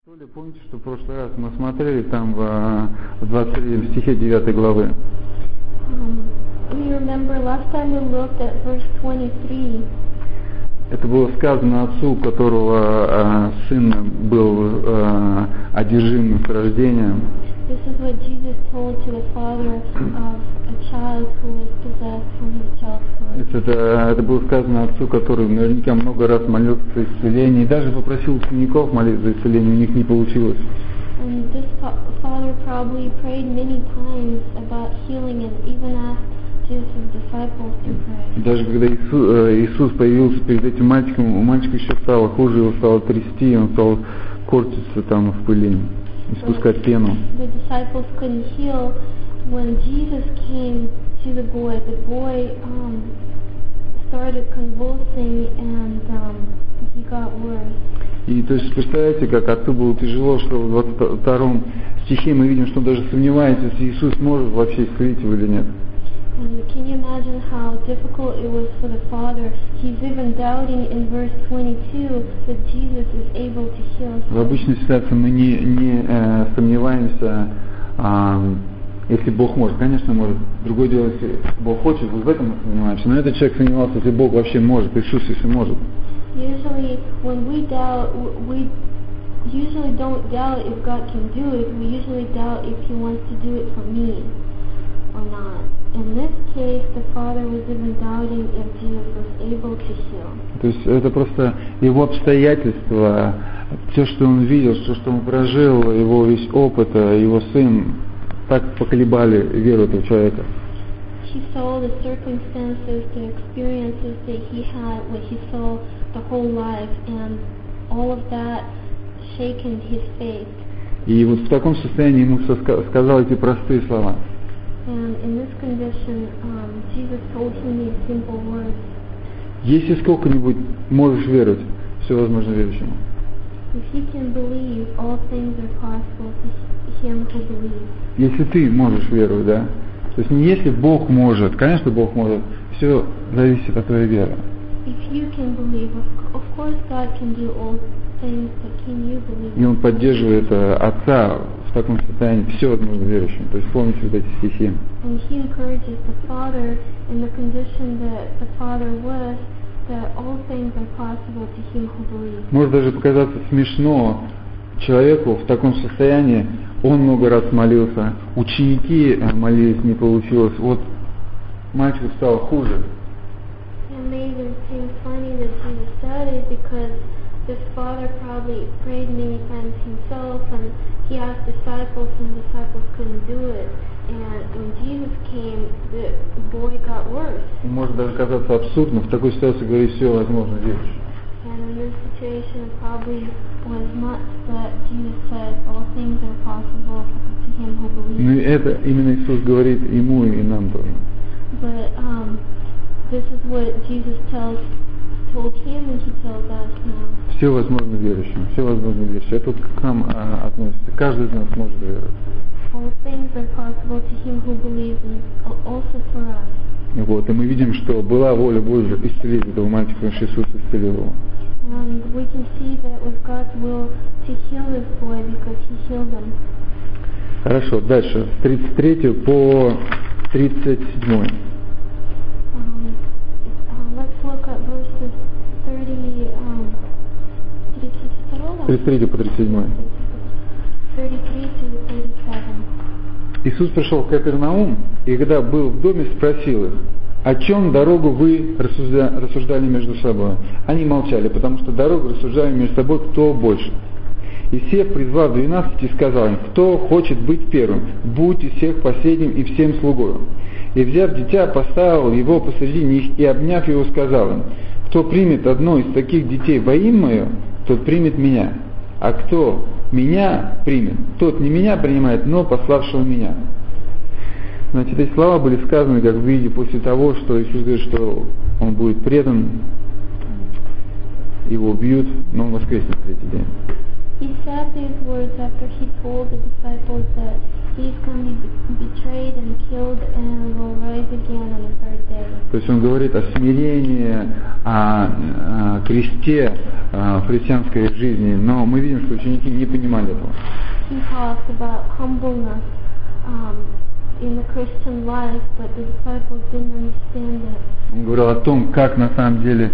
Помните, что в прошлый раз мы смотрели там в 23 стихе 9 главы? We remember last time we looked at verse 23. Это было сказано отцу, у которого сын был одержим с рождения. This is what Jesus told to the father of a child who was possessed from his childhood. Это было сказано отцу, который наверняка много раз молился за исцеление, и даже попросил учеников молиться за исцеление, у них не получилось. And this father probably prayed many times about healing and even asked Jesus' disciples to pray. Даже когда Иисус появился перед этим мальчиком, у мальчика еще стало хуже, его стало трясти, он стал корчиться там в пыли, испускать пену. The disciples couldn't heal. When Jesus came to the boy started convulsing and he got worse. И то есть представляете, как отцу было тяжело, что в 22 стихе мы видим, что он даже сомневается, если Иисус может вообще исцелить его или нет. And can you imagine how difficult it was for the father? He's even doubting in verse 22 that Jesus is able to heal him. В обычной ситуации мы не сомневаемся, если Бог может. Конечно, может. Другое дело, если Бог хочет, вот в этом мы сомневаемся. Но этот человек сомневался, если Бог вообще может, Иисус, если может. Usually, when we doubt, we usually don't doubt if God can do it. We usually doubt if He wants to do it for me or not. In this case, the father was even doubting if Jesus was able to heal. То есть это просто его обстоятельства, все, что он видел, все, что он прожил, его весь опыт, его сын, так поколебали веру этого человека. He saw the circumstances, the experiences that he had, what he saw the whole life, and all of that shaken his faith. И вот в таком состоянии ему сказал эти простые слова. And in this condition, Jesus told him these simple words. Если сколько-нибудь можешь веровать, все возможно верующему. If he can believe, all things are possible to him who believes. Если ты можешь веровать, да? То есть не если Бог может, конечно, Бог может, все зависит от твоей веры. If you can believe, of course God can do all things, but can you believe? И он поддерживает отца в таком состоянии, все возможно верующим. То есть помните вот эти стихи. And he encourages the father in the condition that the father was, that all things are possible to him who believes. Может даже показаться смешно человеку в таком состоянии. Он много раз молился, ученики молились, не получилось. Вот мальчику стало хуже. It may even seem funny that Jesus said it because this father probably prayed many times himself and he asked disciples and disciples couldn't do it. And when Jesus came, the boy got worse. Может даже казаться абсурдным в такой ситуации говорить все возможно верующим. And in this situation it probably was nuts, but Jesus said all things are possible to him who believes. Ну и это именно Иисус говорит ему и нам тоже. But this is what Jesus told him and he tells us now. Все возможно верующим, все возможно верующим. Это к нам относится. Каждый из нас может веровать. All things are possible to him who believes, and also for us. Вот, и мы видим, что была воля Божья исцелить этого мальчика, потому что Иисус исцелил его. And we can see that it was God's will to heal this boy because he healed him. Хорошо, дальше, с 33 по 37. Let's look at verses 33 по 37. 33 to 37. Иисус пришел в Капернаум, и когда был в доме, спросил их: о чем дорогу вы рассуждали между собой? Они молчали, потому что дорогу рассуждали между собой, кто больше. И сев, призвав 12, сказал им: кто хочет быть первым, будь из всех последним и всем слугою. И взяв дитя, поставил его посреди них, и обняв его, сказал им: кто примет одно из таких детей во имя мое, тот примет меня. А кто меня примет, тот не меня принимает, но пославшего меня. Значит, эти слова были сказаны, как вы видите, после того, что Иисус говорит, что он будет предан, его убьют, но он воскреснет в третий день. He said these words after he told the disciples that he's going to be betrayed and killed and will rise again on the third day. То есть он говорит о смирении, о кресте, в христианской жизни, но мы видим, что ученики не понимали этого. He talks about humbleness in the Christian life, but the disciples didn't understand it. Он говорил о том, как на самом деле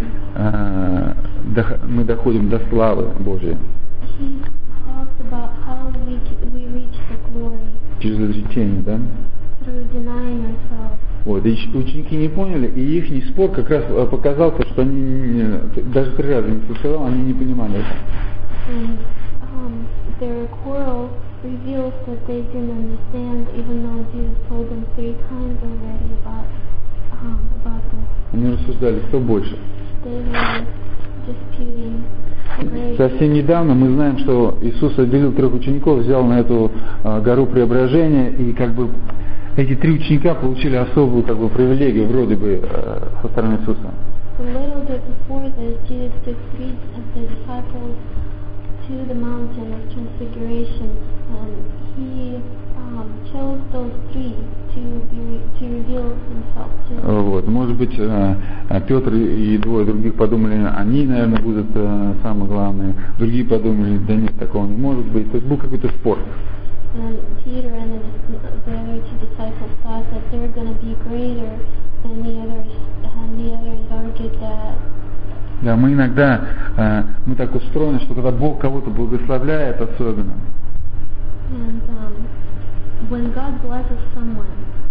мы доходим до славы Божьей. He talks about how we reach the glory. Через отречение, да? Through denying ourselves. Вот, и ученики не поняли, и их спор как раз показал то, что они даже 3 раза не слышал, они не понимали это. And their quarrel reveals that they didn't understand, even though Jesus told them 3 times already about this. Они рассуждали, кто больше. They were disputing. Совсем недавно мы знаем, что Иисус отделил 3 учеников, взял на эту гору преображения, и как бы эти 3 ученика получили особую как бы привилегию вроде бы со стороны Иисуса. A little bit before this, Jesus took 3 of the disciples to the mountain of transfiguration, and he chose those 3 to reveal himself to. Вот, может быть, Петр и 2 других подумали, они, наверное, будут самые главные. Другие подумали, да нет, такого не может быть. То есть был какой-то спор. And Peter and the other 2 disciples thought that they're going to be greater than the others, and the others argued that. Да, мы иногда, мы так устроены, что когда Бог кого-то благословляет особенно, And when God blesses someone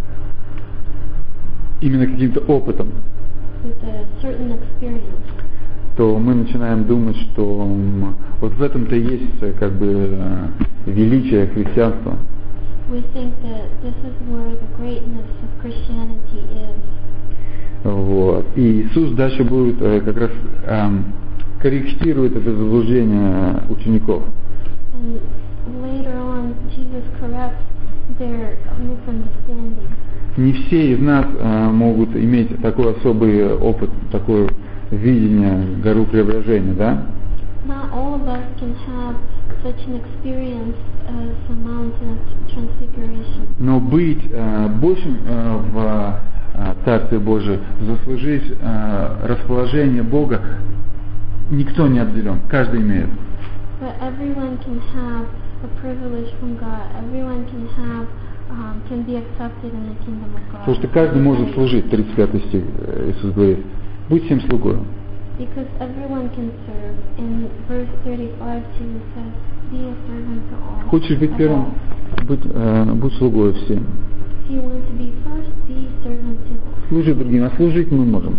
именно каким-то опытом, with a certain experience, то мы начинаем думать, что вот в этом-то и есть как бы величие христианства. we think that this is where the greatness of Christianity is. Вот. И Иисус дальше будет как раз корректирует это заблуждение учеников. And later on, Jesus corrects their misunderstanding. Не все из нас могут иметь такой особый опыт, такое видение гору преображения, да? Not all of us can have such an experience as a mountain of transfiguration. Но быть большим в Царстве Божие, заслужить расположение Бога, никто не отделен, каждый имеет. But everyone can have a privilege from God. Everyone can be accepted in the kingdom of God. Потому что каждый может служить, 35 стих Иисус говорит, будь всем слугой. Because everyone can serve. In verse 35, Jesus says, be a servant to all. Хочешь быть первым, будь слугой всем. If you want to be first, be servant to all. Служи другим, а служить мы можем.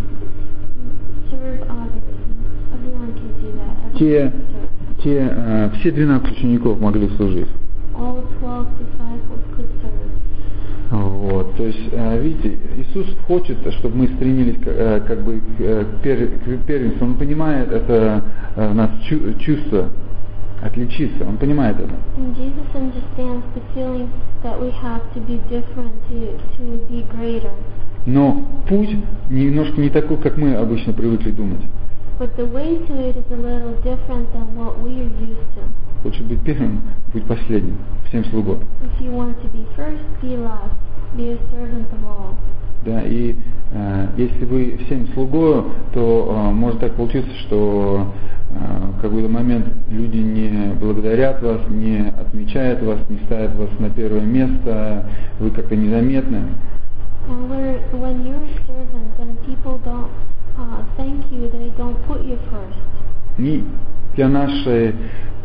Serve others. Everyone can do that. Everyone can serve. Все 12 учеников могли служить. All 12 disciples could serve. Вот, то есть, видите, Иисус хочет, чтобы мы стремились как бы к первенству. Он понимает это в нас чувство отличиться. Он понимает это. And Jesus understands the feeling that we have to be different, to be greater. Но путь немножко не такой, как мы обычно привыкли думать. But the way to it is a little different than what we are used to. Хочешь быть первым, будь последним, всем слугой. If you want to be first, be last. Be a servant of all. Да, и если вы всем слугою, то может так получиться, что в какой-то момент люди не благодарят вас, не отмечают вас, не ставят вас на первое место, вы как-то незаметны. And when you're a servant, then people don't thank you, they don't put you first. И для нашей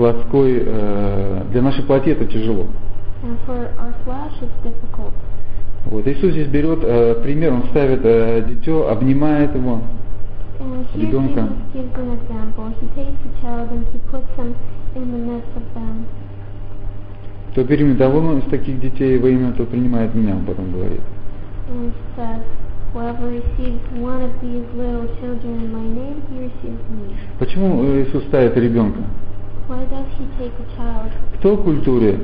плоти это тяжело. And for our flesh, it's difficult. Вот Иисус здесь берет пример, он ставит дитё, обнимает его, And here ребенка. Jesus gives an example. He takes a child and he puts him in the midst of them. Кто примет того из таких детей во имя, то принимает меня, он потом говорит. And says, whoever receives one of these little children in my name, he receives me. Почему Иисус ставит ребенка? Why does he take a child? В той культуре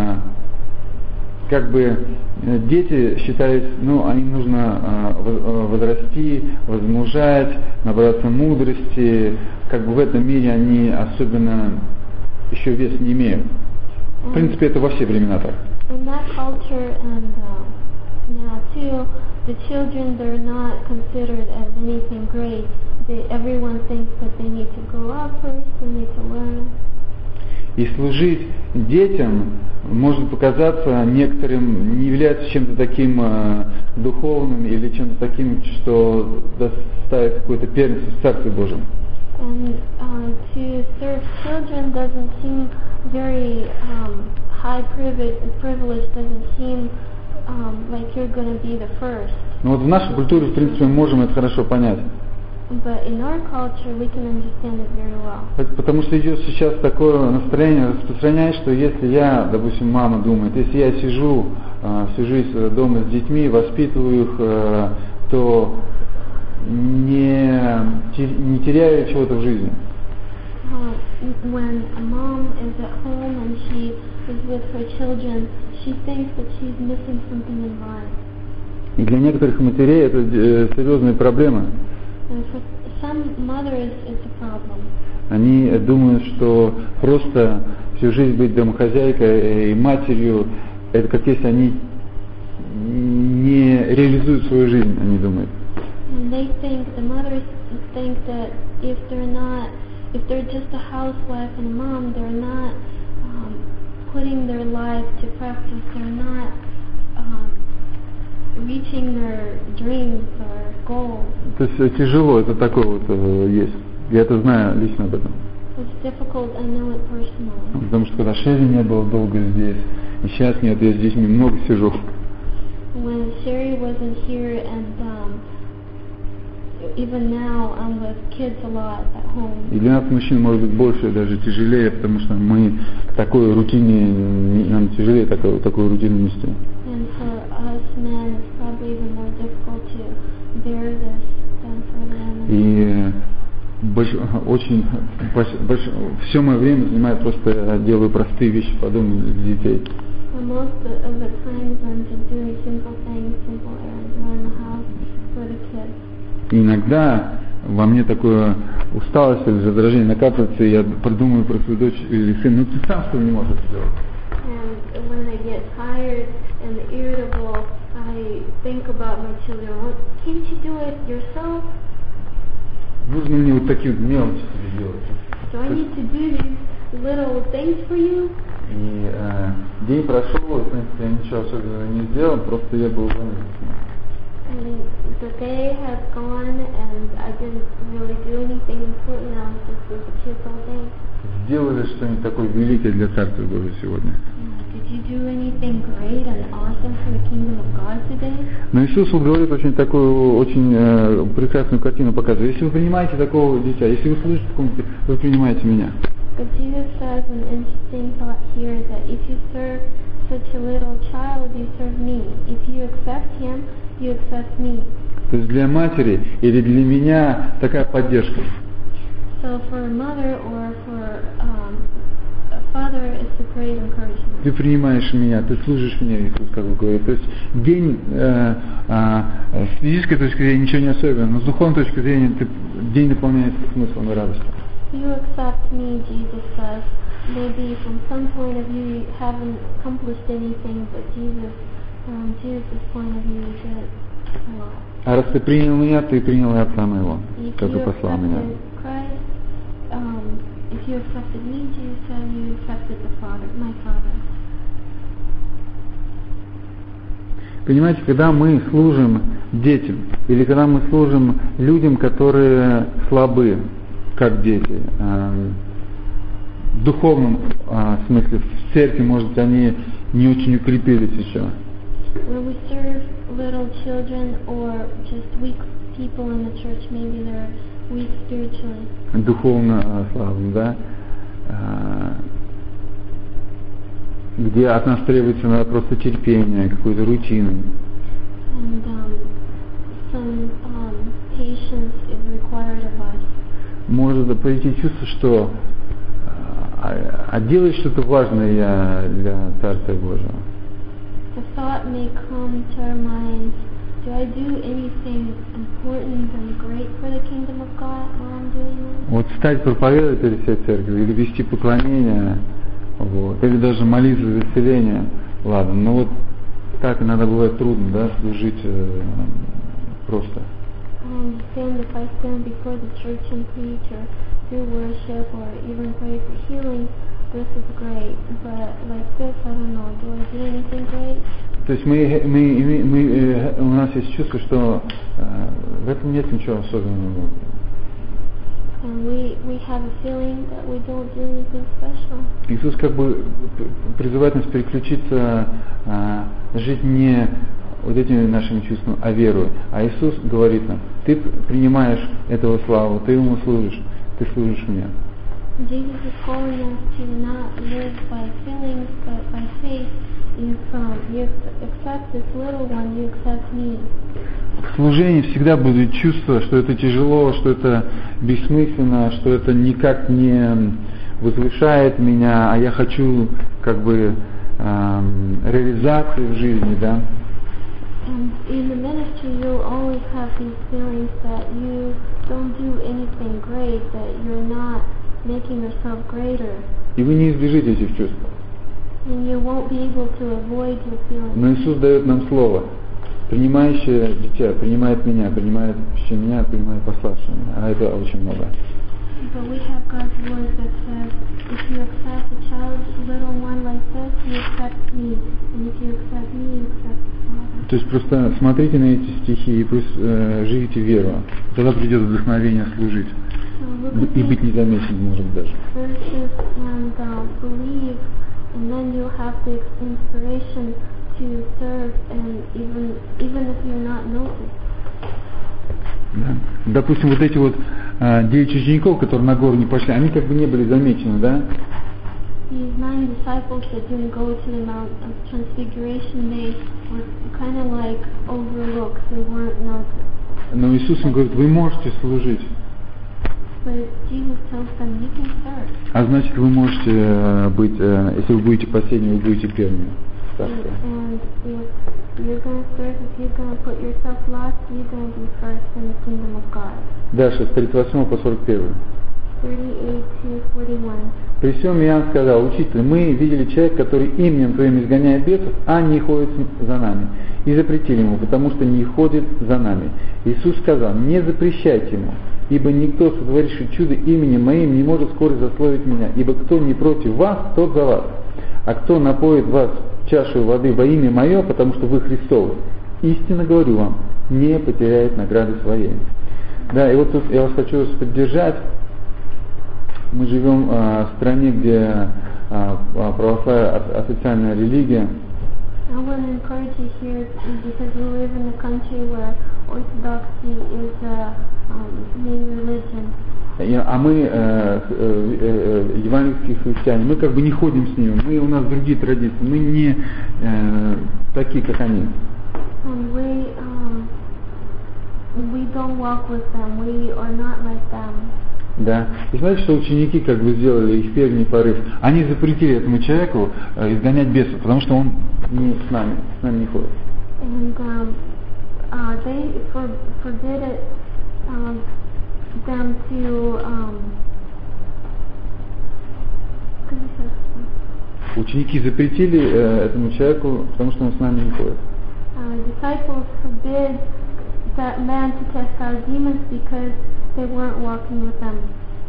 как бы дети считались, им нужно возрасти, возмужать, набраться мудрости, как бы в этом мире они особенно еще вес не имеют. В принципе, это во все времена так. In that culture and now too, the children, they're not considered as anything great. Everyone thinks that they need to grow up first, they need to learn. И служить детям может показаться некоторым, не является чем-то таким духовным или чем-то таким, что доставит какое-то первенство в Царстве Божьем. And to serve children doesn't seem very high privilege, doesn't seem like you're going to be the first. Но вот в нашей культуре, в принципе, мы можем это хорошо понять. But in our culture, we can understand it very well. Потому что идет сейчас такое настроение, распространяется, что если я, допустим, мама думает, если я сижу всю жизнь дома с детьми, воспитываю их, то не теряю чего-то в жизни. When a mom is at home and she is with her children, she thinks that she's missing something in life. И для некоторых матерей это серьезная проблема. And for some mothers, it's a problem. Они думают, что просто всю жизнь быть домохозяйкой и матерью, это как если они не реализуют свою жизнь, они думают. And they think, the mothers think that if they're just a housewife and a mom, they're not putting their life to practice, they're not reaching their dreams or goals. То есть тяжело, это такое вот есть. Я это знаю лично об этом. It's difficult, I know it personally. Потому что когда Шерри не было долго здесь, и сейчас нет, я с детьми много сижу. When Sherry wasn't here and even now I'm with kids a lot at home. И для нас, мужчин, может быть больше, даже тяжелее, потому что мы в такой рутине, нам тяжелее такую рутину нести. And for us men, it's probably even more difficult to bear this than for them. И все мое время занимает просто, я делаю простые вещи по дому для детей. And most of the times I'm just doing simple things, simple errands around the house for the kids. И иногда во мне такое усталость или раздражение накапливается, и я придумываю про свою дочь или сына, ну ты сам что не можешь сделать. And when I get tired and irritable, I think about my children. Well, can't you do it yourself? Нужно мне вот такие вот мелочи себе делать. So I need to do these little things for you. И день прошел, в принципе, я ничего особенного не сделал, просто я был занят. And the day has gone and I didn't really do anything important. I was just with the kids all day. Сделали что-нибудь такое великое для Царства Божьего сегодня? Did you do anything great and awesome for the kingdom of God today? Но Иисус говорит очень такую, очень прекрасную картину показывает. Если вы принимаете такого дитя, если вы слышите такому дитя, вы принимаете меня. But Jesus says an interesting thought here that if you serve such a little child, you serve me. If you accept him, you accept me. То есть для матери или для меня такая поддержка. So for a mother or for a father, it's a great encouragement. Ты принимаешь меня, ты служишь мне, Иисус, как бы говорит. То есть день с физической точки зрения ничего не особенного, но с духовной точки зрения день наполняется смыслом и радостью. You accept me, Jesus says. Maybe from some point of view you haven't accomplished anything, but from Jesus' point of view, you did a lot. А раз ты принял меня, ты принял и Отца моего, If который you послал меня. accepted Christ, if you accepted me, Jesus said, you accepted the Father, my Father. Понимаете, когда мы служим детям, или когда мы служим людям, которые слабы, как дети, в духовном смысле, в церкви, может быть, они не очень укрепились еще. When we serve little children or just weak people in the church, maybe they're weak spiritually. Духовно слабым, да? Где от нас требуется просто терпение, какой-то рутины. And some patience is required of us. Может прийти чувство, что делаешь что-то важное для Царства Божьего. The thought may come to our minds, do I do anything important and great for the kingdom of God while I'm doing this? Вот стать проповедовать перед всей церковью, или вести поклонение, вот, или даже молиться за исцеление, ладно, но вот Так иногда бывает трудно, да, служить просто. I understand if I stand before the church and preach or do worship or even pray for healing, this is great. But like this, I don't know, do I do anything great? То есть у нас есть чувство, что в этом нет ничего особенного. And we have a feeling that we don't do anything special. Иисус как бы призывает нас переключиться, жить не вот этими нашими чувствами, а верой. А Иисус говорит нам: ты принимаешь этого славу, ты ему служишь, ты служишь мне. Jesus is calling us to not live by feelings, but by faith. If you accept this little one, you accept me. В служении всегда будет чувство, что это тяжело, что это бессмысленно, что это никак не возвышает меня, а я хочу как бы реализации в жизни, да. And in the ministry, you'll always have these feelings that you don't do anything great, that you're not making yourself greater. И вы не избежите этих чувств. And you won't be able to avoid your feelings. Но Иисус дает нам слово. Принимающее дитя принимает меня, принимает меня, принимает пославшего меня. А это очень много. But we have God's word that says, if you accept a child, little one like this, you accept me. And if you accept me, you accept the Father. То есть просто смотрите на эти стихи и пусть живите веру. Тогда придет вдохновение служить. И быть незамеченным, может быть, даже. Verses and believe, and then you'll have the inspiration to serve, and even if you're not noticed. Да. Допустим, вот эти вот 9 учеников, которые на гору не пошли, они как бы не были замечены, да? These 9 disciples that didn't go to the Mount of Transfiguration, they were kind of like overlooked. They weren't noticed. Но Иисус им говорит: вы можете служить. But Jesus tells them, you can serve. А значит, вы можете быть, если вы будете последними, вы будете первыми. And if you're going to serve, if you're going to put yourself last, you're going to be first in the kingdom of God. Дальше, с 38 по 41. 38 to 41. При всем Иоанн сказал: учитель, мы видели человека, который именем твоим изгоняет бесов, а не ходит за нами. И запретили ему, потому что не ходит за нами. Иисус сказал: не запрещайте ему, ибо никто, сотворивший чудо именем моим, не может скоро засловить меня. Ибо кто не против вас, тот за вас. А кто напоит вас чашу воды во имя мое, потому что вы Христовы, истинно говорю вам, не потеряет награды своей. Да, и вот тут я вас хочу поддержать. Мы живем в стране, где православие официальная религия. I want to encourage you here because we live in a country where Orthodoxy is the main religion. А мы, евангельские христиане, мы как бы не ходим с ними, у нас другие традиции, мы не такие, как они. And we don't walk with them, we are not like them. Да. И знаете, что ученики как бы сделали, их первый порыв? Они запретили этому человеку изгонять бесов, потому что он не с нами не ходит. And they forbid it, them to ученики запретили этому человеку, потому что он с нами не ходит. Disciples forbid that man to cast out demons because they weren't walking with them.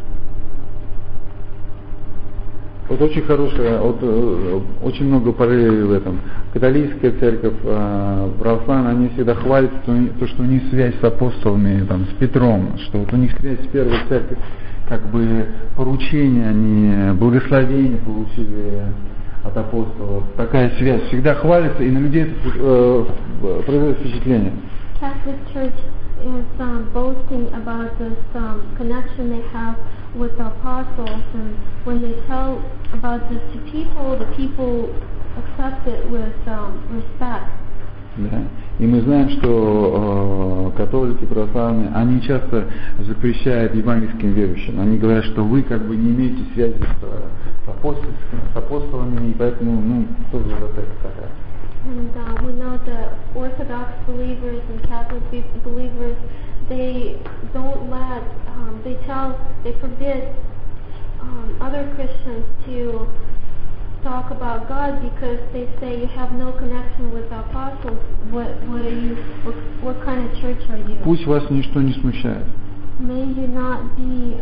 Вот очень хорошая, очень много параллелей в этом. Католическая церковь, православная, они всегда хвалят то, что у них связь с апостолами, там, с Петром, что вот у них связь с первой церковью, как бы поручения, они благословения получили от апостолов. Такая связь всегда хвалится, и на людей это производит впечатление. Catholic Church is boasting about this connection they have with the apostles, and when they tell about this to people, the people accept it with respect. Да. И мы знаем, что католики, православные, они часто запрещают евангельским верующим. Они говорят, что вы как бы не имеете связи с апостолами, и поэтому, тоже вот это такая. And we know the Orthodox believers and Catholic believers, they don't let, they forbid other Christians to talk about God because they say you have no connection with the apostles. What are you? What kind of church are you? Пусть вас ничто не смущает. May you not be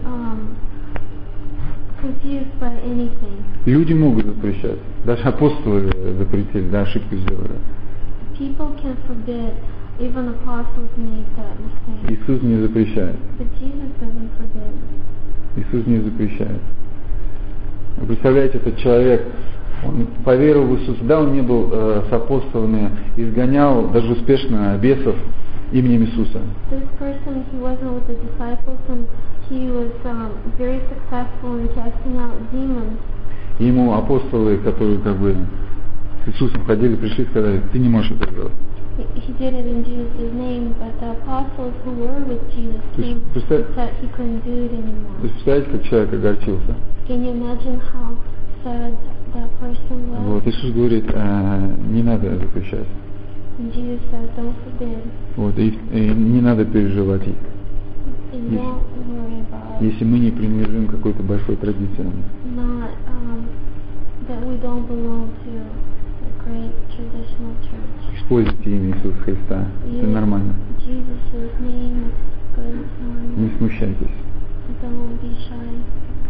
confused by anything. Люди могут запрещать. Даже апостолы запретили, да, ошибку сделали. People can forbid. Even apostles make that mistake. Иисус не запрещает. But Jesus doesn't forbid. Иисус не запрещает. Вы представляете, этот человек, он поверил в Иисуса, да, он не был с апостолами, изгонял даже успешно бесов именем Иисуса. This person, he wasn't with the disciples, and he was very successful in casting out demons. Ему апостолы, которые как бы с Иисусом ходили, пришли и сказали: ты не можешь это делать. He did it in Jesus' name, but the apostles who were with Jesus came and said he couldn't do it anymore. То есть представляете, как человек огорчился? Can you imagine how sad that person was? Вот, Иисус говорит, не надо запрещать. And Jesus said, don't forbid. Вот, и не надо переживать. And don't worry about Если мы не принадлежим какой-то большой традиции. not that we don't belong to a great traditional church. Используйте имя Иисуса Христа. Это нормально. Jesus' name is good, it's normal. Не смущайтесь. Don't be shy.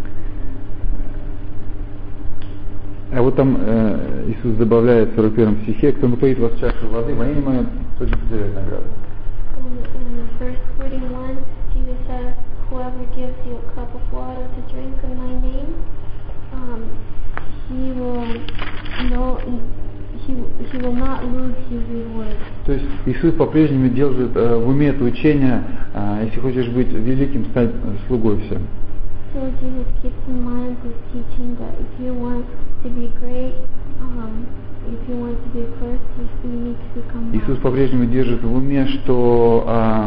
А вот там Иисус добавляет в 41 стихе: кто напоит вас чашу воды, во имя мое, тот не потеряет награды. In verse 41, Jesus says, whoever gives you a cup of water to drink in my name, he will not lose his reward. То есть Иисус по-прежнему держит в уме это учение: если хочешь быть великим, стань слугой всем. So Jesus keeps in mind this teaching that if you want to be great, if you want to be first, you need to become Иисус last. по-прежнему держит в уме, что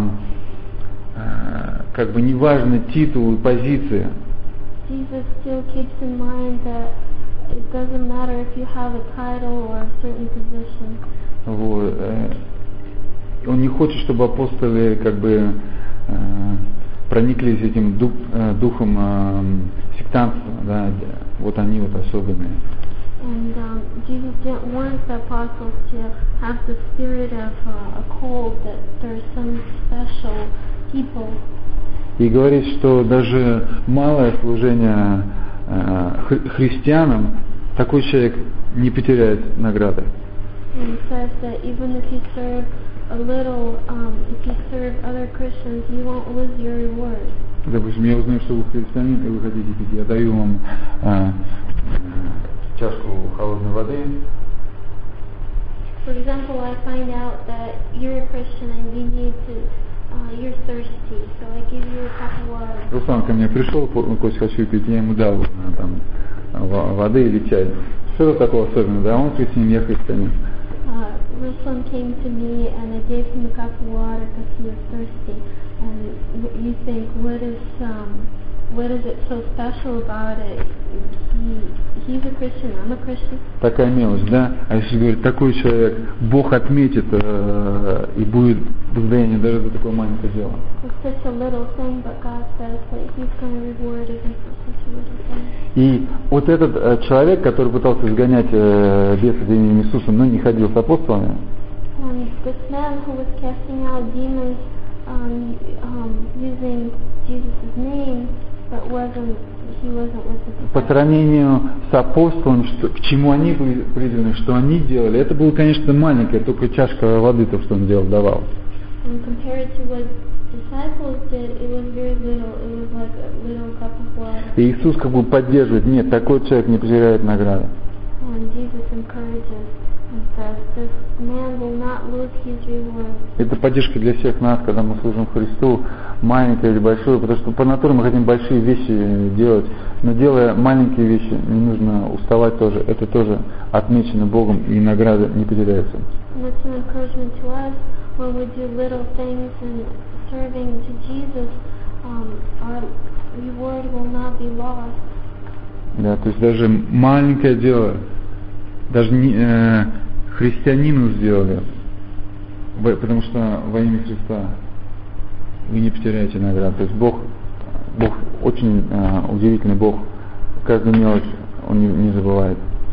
как бы неважно титул и позиция. Jesus still keeps in mind that it doesn't matter if you have a title or a certain position. Вот. Он не хочет, чтобы апостолы как бы прониклись этим духом сектантства, да, вот они вот особенные. And Jesus didn't want the apostles to have the spirit of a cult, that there's some special people. И говорит, что даже малое служение христианам, такой человек не потеряет награды. And it says that even if you serve a little, if you serve other Christians, you won't lose your reward. Допустим, я узнаю, что вы христианин, и вы хотите пить, я даю вам чашку холодной воды. For example, I find out that you're a Christian and you need to, you're thirsty, so I give you a cup of water. Руслан ко мне пришел, Кость, хочу пить, я ему дал там воды или чай. Что такого особенного? Да, он христианин, я христианин. Ruslan came to me and I gave him a cup of water because he was thirsty. And you think, what is it so special about it? He's a Christian, I'm a Christian. Такая мелочь, да? А если говорить, такой человек, Бог отметит и будет воздаяние даже за такое маленькое дело. It's such a little thing, but God says that He's going to reward even for such a little thing. И вот этот человек, который пытался изгонять бесов именем Иисуса, но не ходил с апостолами, And this man who was casting out demons using Jesus' name, but he wasn't with the по disciples. сравнению с апостолами, к чему они были призваны, что они делали, это было, конечно, маленькое, только чашка воды, то, что он делал, давал. And compared to what disciples did, it was very little. It was like a little cup of water. И Иисус как бы поддерживает: нет, такой человек не потеряет награды. And Jesus encourages and says, this man will not lose his reward. Это поддержка для всех нас, когда мы служим Христу, маленькое или большое, потому что по натуре мы хотим большие вещи делать, но делая маленькие вещи, не нужно уставать тоже, это тоже отмечено Богом, и награда не потеряется. And it's an encouragement to us when we do little things and serving to Jesus, our reward will not be lost. Да, то есть даже маленькое дело, даже христианину сделали, потому что во имя Христа вы не потеряете награду. То есть Бог очень удивительный Бог, каждую мелочь Он не забывает.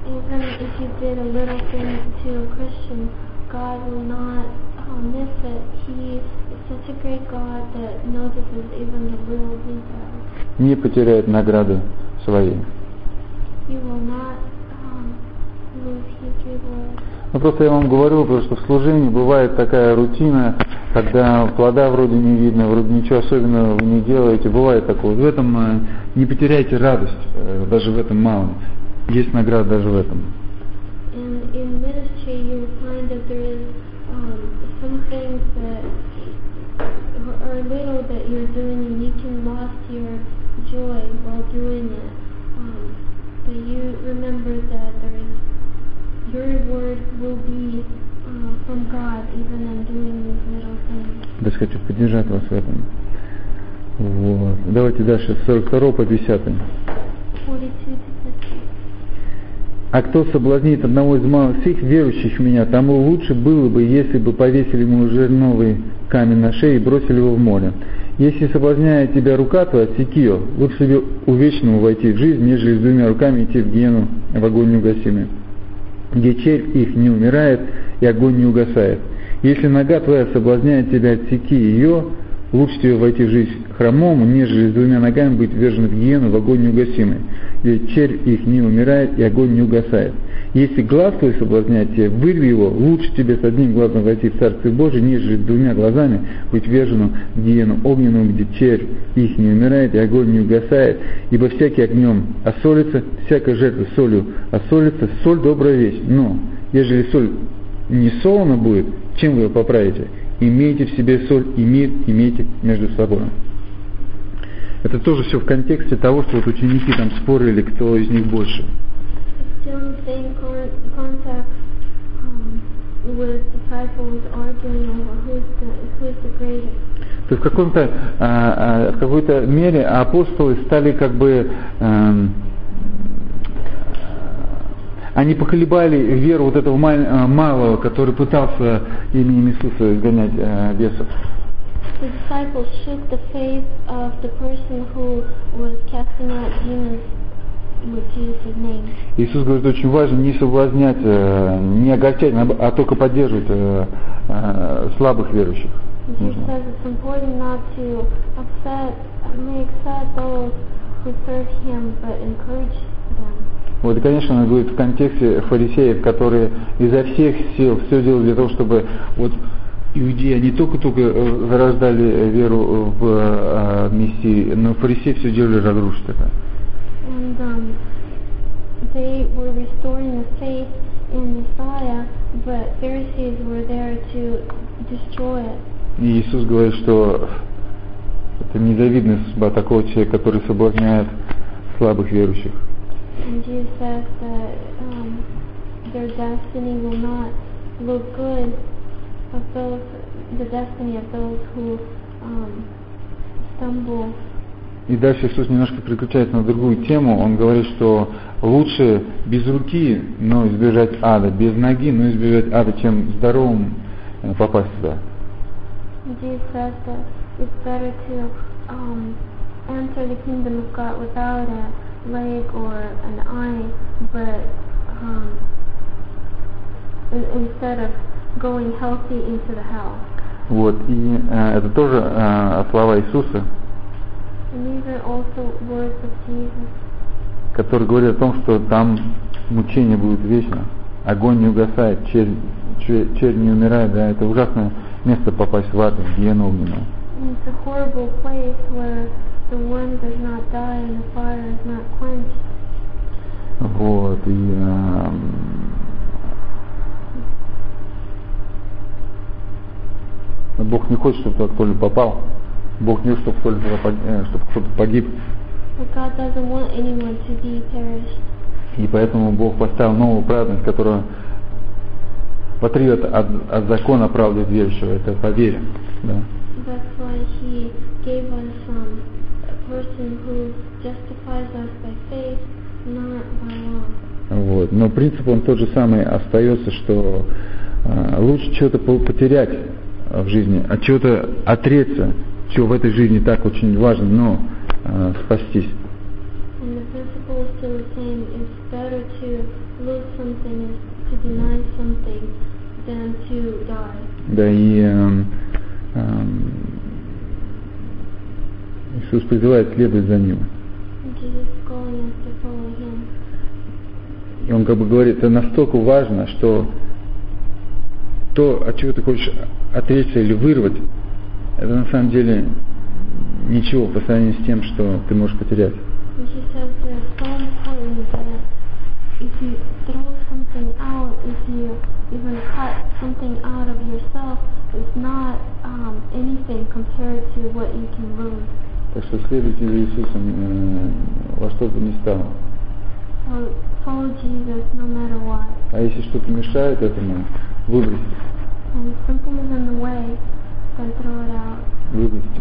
even if you did a little thing to a Christian, God will not miss it. He is such a great God that notices even the little details. Не потеряет награды своей. You will not lose His reward. Ну, просто я вам говорю, потому что в служении бывает такая рутина, когда плода вроде не видно, вроде ничего особенного вы не делаете, бывает такое. В этом не потеряйте радость, даже в этом малом. Есть награда даже в этом. And in ministry, you will find that there is some things that are little that you're doing, and you can lose your joy while doing it. But you remember that there is your reward will be from God, even in doing these little things. Да, хочу поддержать вас в этом. Вот. Давайте дальше, с 42 по 10. 42 to 50. А кто соблазнит одного из малых всех верующих в меня, тому лучше было бы, если бы повесили ему жерновый камень на шею и бросили его в море. Если соблазняет тебя рука твоя, отсеки ее. Лучше себе увечному войти в жизнь, нежели с двумя руками идти в гиену, в огонь неугасимый, где червь их не умирает и огонь не угасает. Если нога твоя соблазняет тебя, отсеки ее. Лучше тебе войти в жизнь хромому, нежели с двумя ногами быть ввержен в гиену, в огонь неугасимый, где червь их не умирает и огонь не угасает. Если глаз твой соблазняет тебя, вырви его, лучше тебе с одним глазом войти в Царствие Божие, нежели с двумя глазами быть вверженным в гиену огненную, где червь их не умирает и огонь не угасает. Ибо всякий огнем осолится, всякая жертва солью осолится, соль добрая вещь. Но, ежели соль не солона будет, чем вы ее поправите? Имейте в себе соль и мир, имейте между собой. Это тоже все в контексте того, что вот ученики там спорили, кто из них больше. То есть в какой-то мере апостолы стали как бы они поколебали веру вот этого малого, который пытался именем Иисуса изгонять бесов. The disciples shook the faith of the person who was casting out demons with Jesus' name. Иисус говорит, очень важно не соблазнять, не огорчать, а только поддерживать слабых верующих. Jesus says it's important not to make sad those who serve Him, but encourage them. Вот, и, конечно, он говорит в контексте фарисеев, которые изо всех сил все делали для того, чтобы вот иудеи, они только-только зарождали веру в Мессии, но фарисеи все делали разрушить это. And they were restoring the faith in Messiah, but Pharisees were there to destroy it. И Иисус говорит, что это незавидная судьба такого человека, который соблазняет слабых верующих. And Jesus says that their destiny will not look good of those, the destiny of those who stumble. И дальше Иисус немножко переключается на другую тему. Он говорит, что лучше без руки, но избежать ада, без ноги, но избежать ада, чем здоровым попасть сюда. Jesus says that it's better to enter the kingdom of God without a leg or an eye, but instead of going healthy into the hell. Вот, и это тоже слова Иисуса, And these are also words of Jesus, которые говорят о том, что там мучение будет вечно, огонь не угасает, червь не умирает, да, это ужасное место попасть в ад, в гиену огненную. It's a horrible place where the worm does not die and the fire is not quenched. Вот, и Бог не хочет, чтобы туда кто-либо попал. Бог не хочет, чтобы кто-то погиб. But God doesn't want anyone to be perished. И поэтому Бог поставил новую праведность, которая потребует от закона правды верующего. Это по вере. Да. That's why He gave us a person who justifies us by faith, not by law. Вот. Но принцип он тот же самый остается, что лучше чего-то потерять в жизни, от чего-то отреться, чего в этой жизни так очень важно, но спастись. And the principle is still the same. It's better to lose something is to deny something than to die. Да, и Иисус призывает следовать за Ним. Jesus is calling us to follow Him. И Он как бы говорит, это настолько важно, что то, от чего ты хочешь отречься или вырвать, это на самом деле ничего по сравнению с тем, что ты можешь потерять. And she says that it's so important that if you throw something out, if you even cut something out of yourself, it's not anything compared to what you can lose. Так что следуйте за Иисусом во что бы ни стало. So follow Jesus no matter what. А если что-то мешает этому, выбросьте. And if something is in the way, then throw it out. Выбросьте.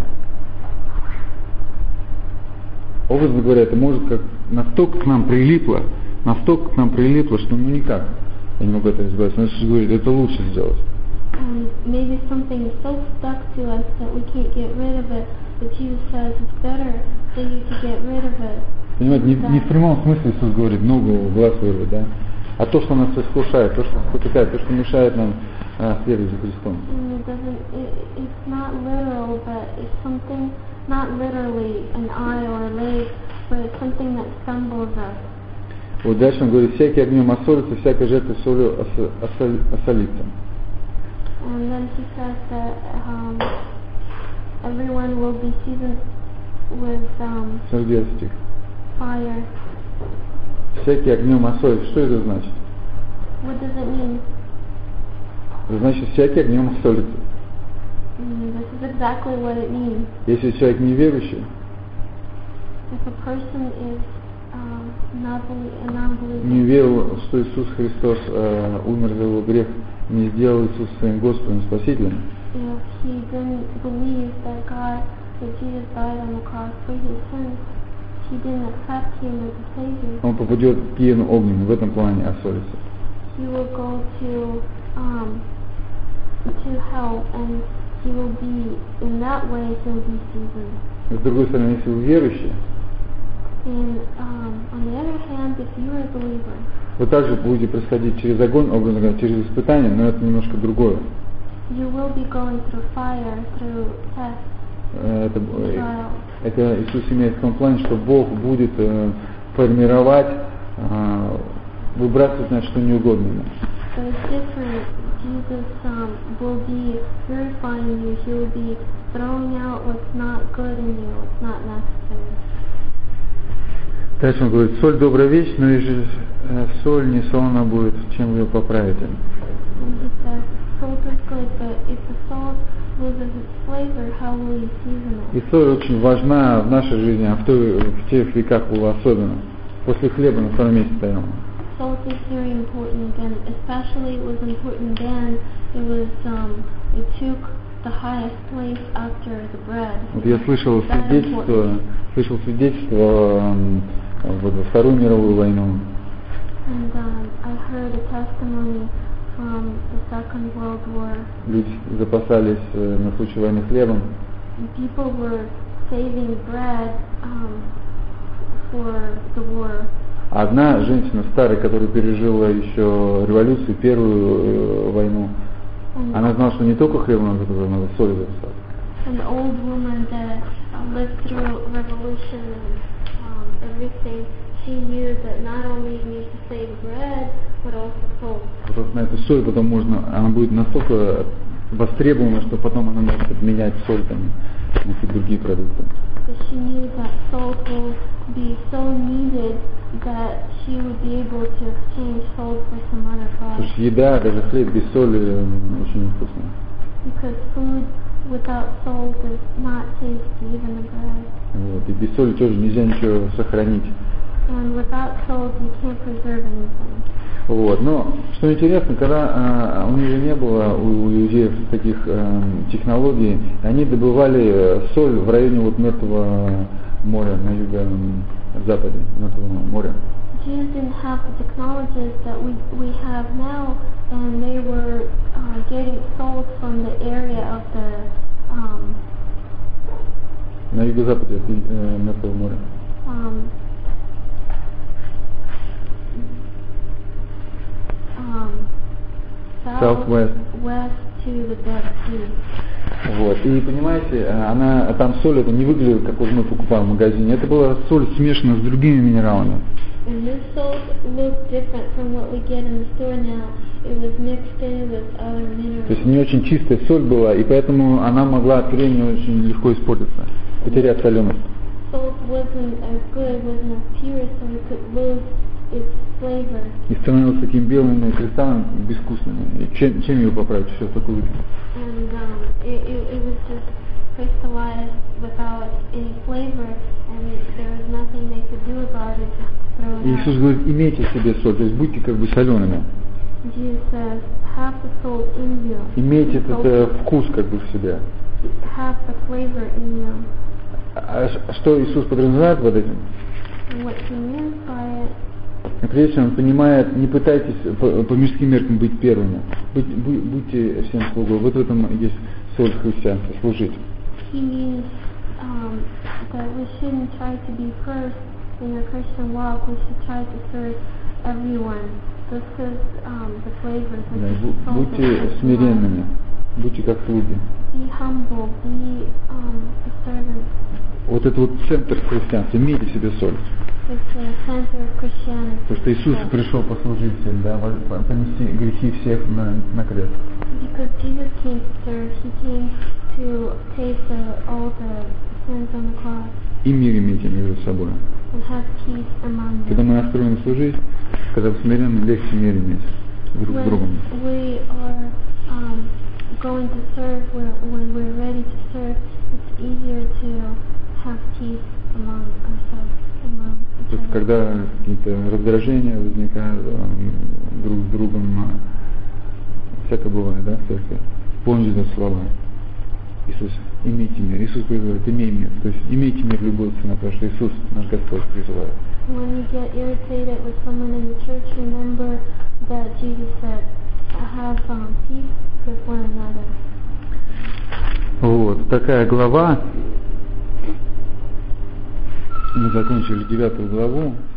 Образно говоря, это может как настолько к нам прилипло, что ну никак. Я не могу от этого избавиться. Но Иисус говорит, это лучше сделать. And maybe something is so stuck to us that we can't get rid of it, but Jesus says it's better for you to get rid of it. Понимаете, не в прямом смысле Иисус говорит ногу в глаз вырвать, да? А то, что нас искушает, то, что спотыкает, то, что мешает нам следовать за Христом. It's not literal, but it's something, not literally an eye or a leg, but it's something that stumbles us. Вот дальше он говорит, всякий огнем осолится, всякой жертвой солью осолится. And then he says that everyone will be seasoned with 49 стих. fire. Всякий огнем осолится. Что это значит? What does it mean? Это значит, всякий огнем осолится. This is exactly what it means. Если человек неверующий, If a person is a non-believer, не верил, что Иисус Христос умер за его грех, не сделал Иисуса своим Господом, Спасителем, if he didn't believe that Jesus died on the cross for his sins, he didn't accept him as a savior, он попадет в гиену огненную, в этом плане осолится. he will go to hell, and he will be, in that way, he'll be seasoned. С другой стороны, если вы верующий, And on the other hand, if you are a believer, вы также будете происходить через огонь, образно говоря, через испытания, но это немножко другое. you will be going through fire, through tests, trials. Это Иисус имеет в том плане, что Бог будет формировать, выбрасывать на что неугодно ему. But it's different. Jesus will be purifying you. He will be throwing out what's not good in you, what's not necessary. Дальше он говорит, соль добрая вещь, но если соль не солона будет, чем вы ее поправите? And he says, salt is good, but if the salt loses its flavor, how will you season it? И соль очень важна в нашей жизни, а в тех веках была особенно. После хлеба на втором месте стояла. Salt is very important, and especially it was important then. It was it took the highest place after the bread. Вот я слышал свидетельство вот во Вторую мировую войну. And I heard a testimony from the Second World War. Люди запасались на случай войны хлебом. And people were saving bread for the war. Одна женщина старая, которая пережила еще революцию, первую войну, она знала, что не только хлебом надо запасать, надо соль запасать. An old woman that lived through revolution and everything, she knew that not only you need to save bread, but also salt. Потому что на эту соль потом она будет настолько востребована, что потом она может обменять соль там, на какие-то другие продукты. Because she knew that salt will be so needed that she would be able to exchange salt for some other Потому product. что еда, даже хлеб без соли очень невкусная. Because food without salt is not tasty, even the bread. Вот. И без соли тоже нельзя ничего сохранить. And without salt, you can't preserve anything. Вот. Но что интересно, когда у них же не было у иудеев таких технологий, они добывали соль в районе вот Мертвого моря, на юго-западе Мертвого моря. Jews didn't have the technologies that we have now, and they were getting salt from the area of the на юго-западе от Мертвого моря. southwest to the Dead Sea. Вот. И понимаете, там соль это не выглядела, как уже мы покупаем в магазине. Это была соль смешана с другими минералами. And this salt looked different from what we get in the store now. It was mixed in with other minerals. То есть не очень чистая соль была, и поэтому она могла от времени очень легко испортиться, потерять соленость. Salt wasn't as good, wasn't as pure, so it could lose its flavor. И становилась таким белым кристаллом безвкусным. И чем его поправить? Все в такую выпить. And it was just crystallized without any flavor, and there was nothing they could do about it. И Иисус говорит, имейте в себе соль, то есть будьте как бы солеными. Jesus says, have the salt in you. Имейте этот вкус как бы в себе. Have the flavor in you. А что Иисус подразумевает под этим? What he means by it. Прежде всего, он понимает, не пытайтесь по мирским меркам быть первыми. Будьте всем слугой. Вот в этом есть соль христианства, служить. He means that we shouldn't try to be first in the Christian walk. We should try to serve everyone. This is the flavor. Будьте смиренными. Будьте как слуги. Be humble. Be a servant. Вот это вот центр христианства. Имейте в себе соль. Потому что Иисус пришел послужить всем, да, понести грехи всех на крест. Because Jesus came to serve, he came to take all the sins on the cross. И мир имейте между собой. And have peace among them. Когда мы настроены служить, когда мы смиренны, легче мир иметь друг с другом. We are going to serve, when we're ready to serve, it's easier to have peace among ourselves. То есть, когда какие-то раздражения возникают друг с другом, всякое бывает, да, в церкви, помните за слова. Иисус, имейте мир. Иисус призывает, имей мир. То есть, имейте мир любой ценой, потому что Иисус, наш Господь, призывает. When you get irritated with someone in the church, remember that Jesus said, have peace with one another. Вот, такая глава. Мы закончили 9 главу.